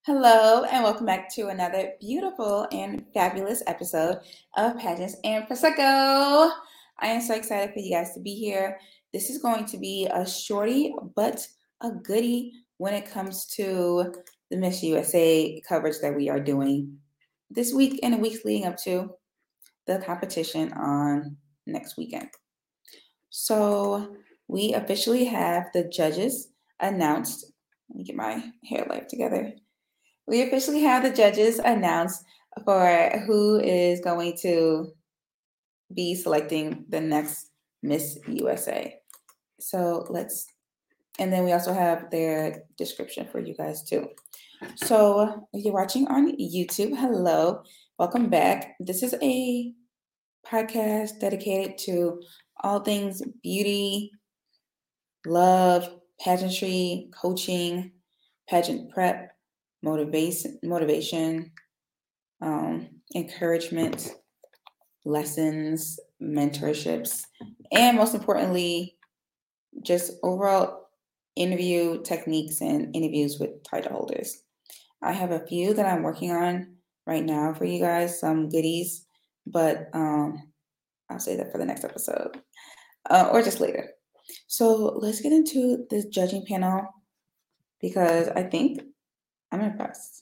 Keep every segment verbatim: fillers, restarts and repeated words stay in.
Hello, and welcome back to another beautiful and fabulous episode of Pageants and Prosecco. I am so excited for you guys to be here. This is going to be a shorty, but a goodie when it comes to the Miss U S A coverage that we are doing this week and the weeks leading up to the competition on next weekend. So we officially have the judges announced. Let me get my hair life together. We officially have the judges announced for who is going to be selecting the next Miss U S A. So let's, and then we also have their description for you guys too. So if you're watching on YouTube, hello, welcome back. This is a podcast dedicated to all things beauty, love, pageantry, coaching, pageant prep, motivation, motivation, um, encouragement, lessons, mentorships, and most importantly, just overall interview techniques and interviews with title holders. I have a few that I'm working on right now for you guys, some goodies, but um, I'll say that for the next episode uh, or just later. So let's get into this judging panel because I think I'm impressed.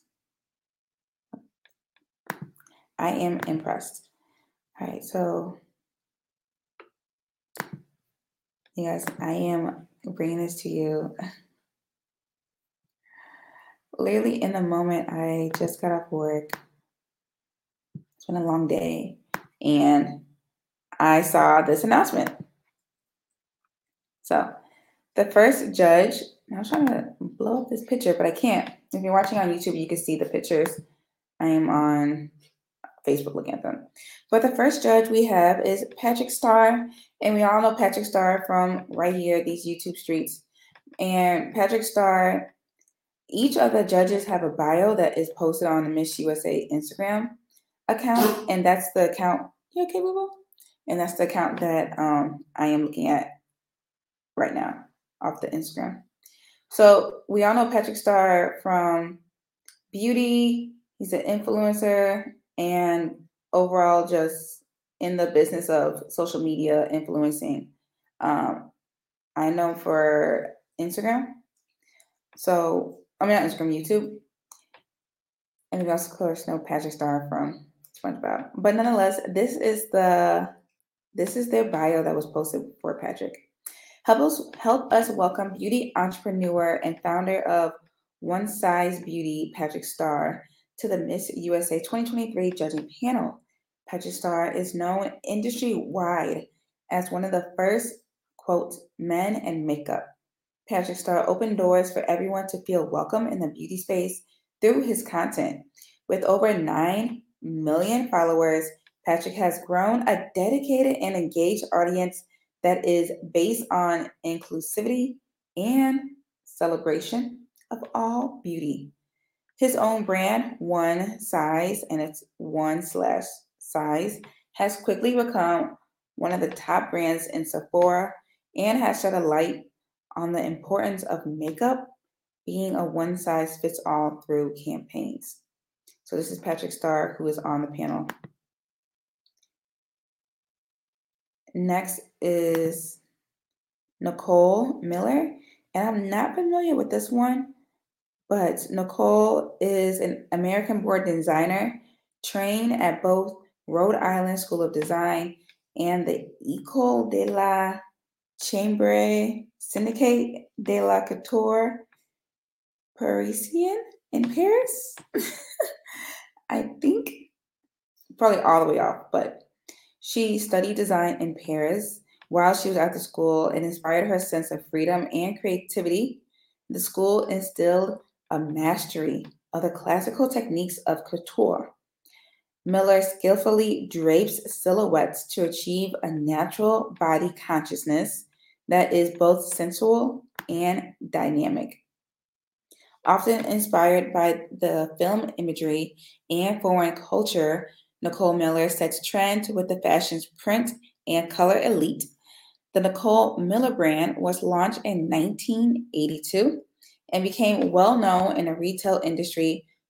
I am impressed. All right, so you guys, I am bringing this to you. Literally in the moment, I just got off work. It's been a long day, and I saw this announcement. So the first judge, I was trying to blow up this picture, but I can't. If you're watching on YouTube, you can see the pictures. I am on Facebook looking at them. But the first judge we have is Patrick Starr, and we all know Patrick Starr from right here, these YouTube streets. And Patrick Starr, each of the judges have a bio that is posted on the Miss U S A Instagram account, and that's the account. You okay, boo? And that's the account that um, I am looking at right now off the Instagram. So we all know Patrick Starr from beauty. He's an influencer and overall just in the business of social media influencing. Um, I know for Instagram. So I mean, not Instagram, YouTube. And we also, of course, know Patrick Starr from SpongeBob. But nonetheless, this is the this is their bio that was posted for Patrick. Help us help us welcome beauty entrepreneur and founder of One Size Beauty, Patrick Starr, to the Miss U S A twenty twenty-three judging panel. Patrick Starr is known industry-wide as one of the first, quote, men in makeup. Patrick Starr opened doors for everyone to feel welcome in the beauty space through his content. With over nine million followers, Patrick has grown a dedicated and engaged audience that is based on inclusivity and celebration of all beauty. His own brand, One Size, and it's one slash size, has quickly become one of the top brands in Sephora and has shed a light on the importance of makeup being a one size fits all through campaigns. So this is Patrick Starr, who is on the panel. Next is Nicole Miller, and I'm not familiar with this one, but Nicole is an American-born designer trained at both Rhode Island School of Design and the École de la Chambre Syndicate de la Couture Parisienne in Paris. I think probably all the way off, but she studied design in Paris while she was at the school and inspired her sense of freedom and creativity. The school instilled a mastery of the classical techniques of couture. Miller skillfully drapes silhouettes to achieve a natural body consciousness that is both sensual and dynamic. Often inspired by the film imagery and foreign culture, Nicole Miller sets trends with the fashion's print and color elite. The Nicole Miller brand was launched in nineteen eighty-two and became well known in the retail industry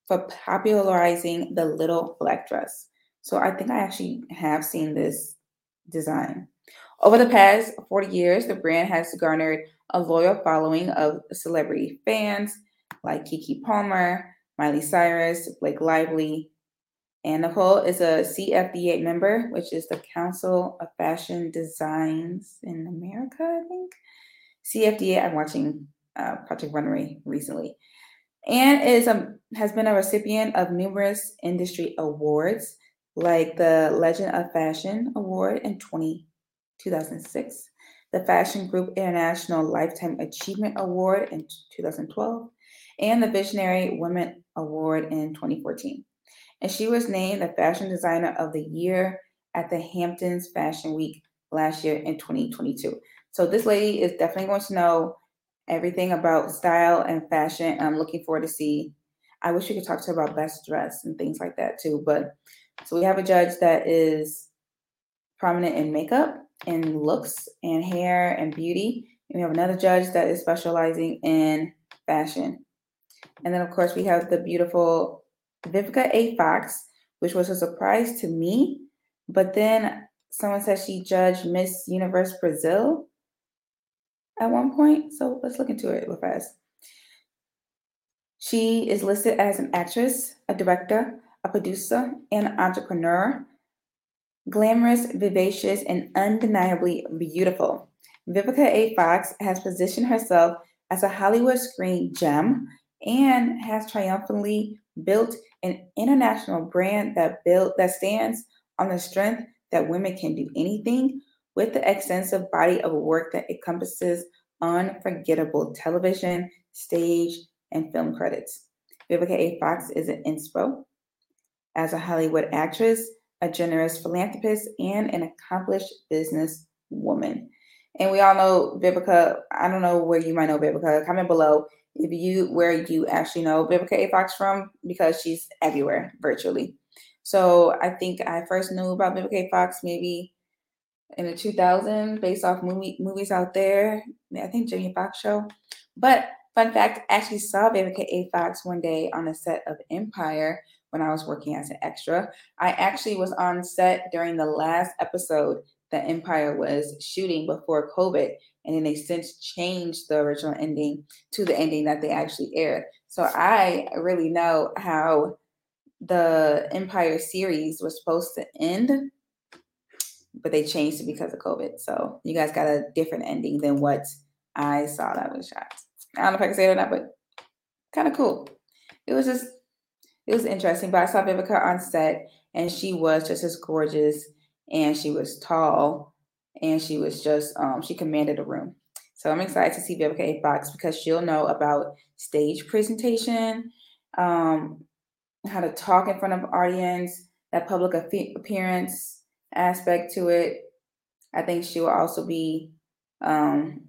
for popularizing the little black dress. So I think I actually have seen this design. Over the past forty years, the brand has garnered a loyal following of celebrity fans like Keke Palmer, Miley Cyrus, Blake Lively, and Nicole is a C F D A member, which is the Council of Fashion Designs in America, I think. C F D A, I'm watching uh, Project Runway recently, and is a, has been a recipient of numerous industry awards, like the Legend of Fashion Award in twenty, two thousand six, the Fashion Group International Lifetime Achievement Award in two thousand twelve, and the Visionary Women Award in twenty fourteen. And she was named the Fashion Designer of the Year at the Hamptons Fashion Week last year in twenty twenty-two. So this lady is definitely going to know everything about style and fashion. I'm looking forward to see. I wish we could talk to her about best dress and things like that too. But so we have a judge that is prominent in makeup and looks and hair and beauty. And we have another judge that is specializing in fashion. And then of course we have the beautiful Vivica A. Fox, which was a surprise to me. But then someone said she judged Miss Universe Brazil at one point. So let's look into it real fast. She is listed as an actress, a director, a producer, and an entrepreneur. Glamorous, vivacious, and undeniably beautiful. Vivica A. Fox has positioned herself as a Hollywood screen gem and has triumphantly built an international brand that built that stands on the strength that women can do anything, with the extensive body of work that encompasses unforgettable television, stage, and film credits. Vivica A. Fox is an inspo as a Hollywood actress, a generous philanthropist, and an accomplished business woman. And we all know Vivica. I don't know where you might know Vivica. Comment below if you where you actually know Vivica A. Fox from, because she's everywhere virtually. So I think I first knew about Vivica A. Fox maybe in the two thousands based off movie movies out there. I think Jamie Foxx show. But fun fact, I actually saw Vivica A. Fox one day on the set of Empire when I was working as an extra. I actually was on set during the last episode that Empire was shooting before COVID, and then they since changed the original ending to the ending that they actually aired. So I really know how the Empire series was supposed to end, but they changed it because of COVID. So you guys got a different ending than what I saw that was shot. I don't know if I can say it or not, but kind of cool. It was just, it was interesting. But I saw Vivica on set, and she was just as gorgeous, and she was tall, and she was just, um, she commanded a room. So I'm excited to see Vivica A. Fox because she'll know about stage presentation, um, how to talk in front of an audience, that public appearance aspect to it. I think she will also be um,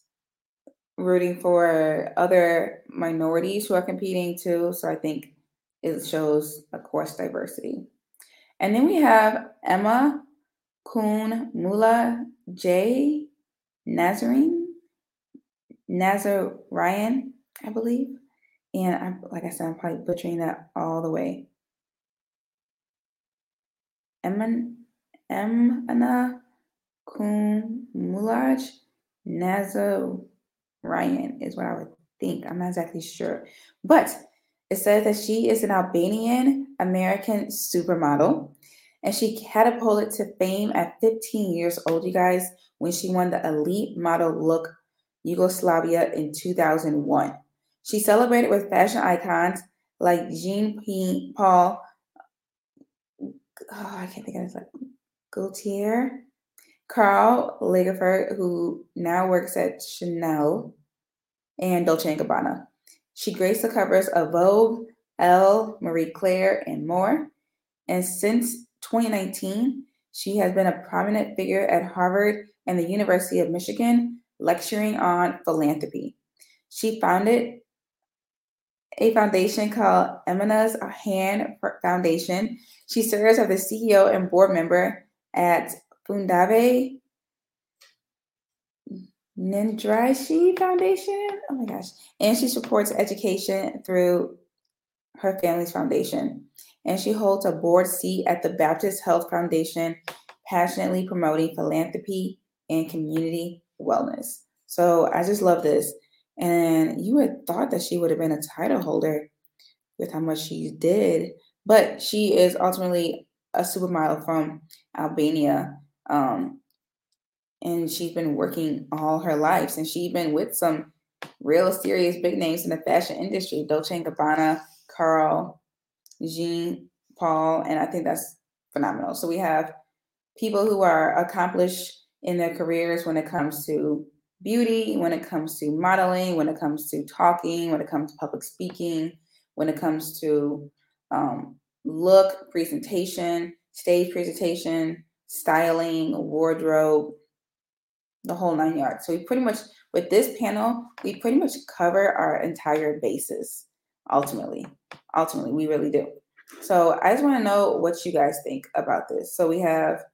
rooting for other minorities who are competing too. So I think it shows, of course, diversity. And then we have Emma Kuhn Mula J. Nazarene, Nazarian, I believe. And I'm, like I said, I'm probably butchering that all the way. Emma, Emma Kuhn Mulaj Nazarian is what I would think. I'm not exactly sure. But it says that she is an Albanian American supermodel, and she catapulted to fame at fifteen years old, you guys, when she won the Elite Model Look Yugoslavia in two thousand one. She celebrated with fashion icons like Jean P. Paul, oh, I can't think of his like Gaultier, Karl Lagerfeld, who now works at Chanel, and Dolce and Gabbana. She graced the covers of Vogue, Elle, Marie Claire, and more. And since twenty nineteen, she has been a prominent figure at Harvard and the University of Michigan, lecturing on philanthropy. She founded a foundation called Emina's Hand Foundation. She serves as the C E O and board member at Fundave Nindrashi Foundation. Oh my gosh. And she supports education through her family's foundation. And she holds a board seat at the Baptist Health Foundation, passionately promoting philanthropy and community wellness. So I just love this. And you would thought that she would have been a title holder with how much she did, but she is ultimately a supermodel from Albania. Um, and she's been working all her life, and she's been with some real serious big names in the fashion industry: Dolce and Gabbana, Carl, Jean Paul, and I think that's phenomenal. So we have people who are accomplished in their careers when it comes to beauty, when it comes to modeling, when it comes to talking, when it comes to public speaking, when it comes to um, look, presentation, stage presentation, styling, wardrobe, the whole nine yards. So we pretty much, with this panel, we pretty much cover our entire basis. Ultimately, ultimately, we really do. So I just want to know what you guys think about this. So we have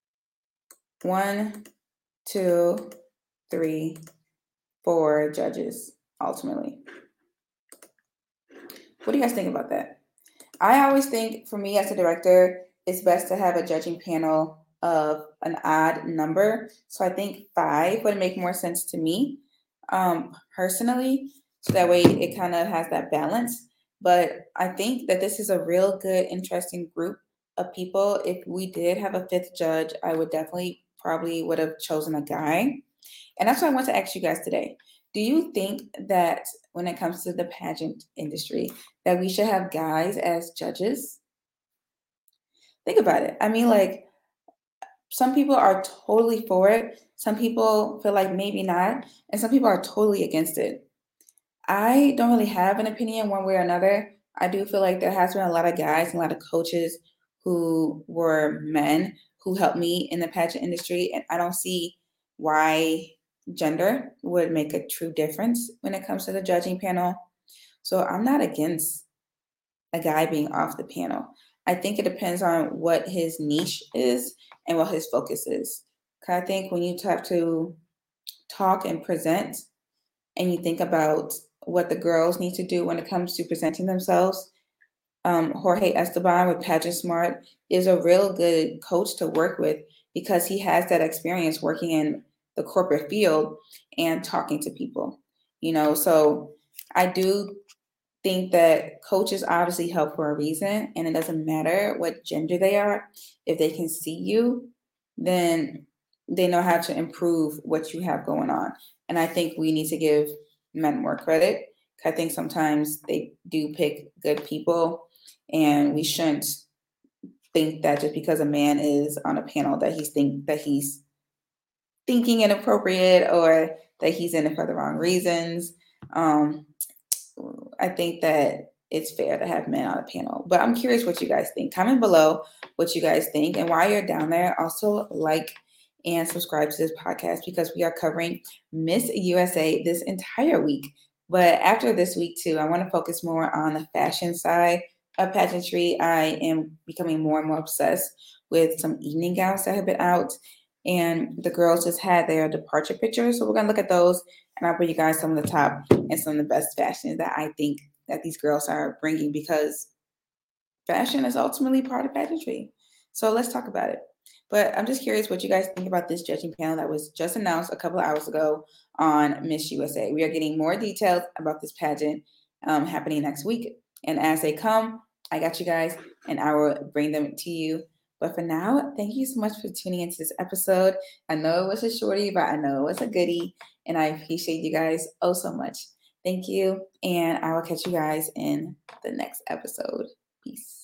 one, two, three, four judges, ultimately. What do you guys think about that? I always think, for me as a director, it's best to have a judging panel of an odd number. So I think five would make more sense to me, um, personally. So that way it kind of has that balance. But I think that this is a real good, interesting group of people. If we did have a fifth judge, I would definitely probably would have chosen a guy. And that's what I want to ask you guys today. Do you think that when it comes to the pageant industry, that we should have guys as judges? Think about it. I mean, like, some people are totally for it. Some people feel like maybe not. And some people are totally against it. I don't really have an opinion one way or another. I do feel like there has been a lot of guys and a lot of coaches who were men who helped me in the pageant industry. And I don't see why gender would make a true difference when it comes to the judging panel. So I'm not against a guy being off the panel. I think it depends on what his niche is and what his focus is. 'Cause I think when you have to talk and present, and you think about what the girls need to do when it comes to presenting themselves, um, Jorge Esteban with Pageant Smart is a real good coach to work with because he has that experience working in the corporate field and talking to people. You know, so I do think that coaches obviously help for a reason, and it doesn't matter what gender they are. If they can see you, then they know how to improve what you have going on. And I think we need to give men more credit. I think sometimes they do pick good people, and we shouldn't think that just because a man is on a panel that he's think that he's thinking inappropriate or that he's in it for the wrong reasons. Um, I think that it's fair to have men on a panel. But I'm curious what you guys think. Comment below what you guys think. And while you're down there, also like and subscribe to this podcast because we are covering Miss U S A this entire week. But after this week, too, I want to focus more on the fashion side of pageantry. I am becoming more and more obsessed with some evening gowns that have been out. And the girls just had their departure pictures. So we're going to look at those. And I'll bring you guys some of the top and some of the best fashions that I think that these girls are bringing, because fashion is ultimately part of pageantry. So let's talk about it. But I'm just curious what you guys think about this judging panel that was just announced a couple of hours ago on Miss U S A. We are getting more details about this pageant um, happening next week. And as they come, I got you guys, and I will bring them to you. But for now, thank you so much for tuning into this episode. I know it was a shorty, but I know it was a goodie. And I appreciate you guys oh so much. Thank you. And I will catch you guys in the next episode. Peace.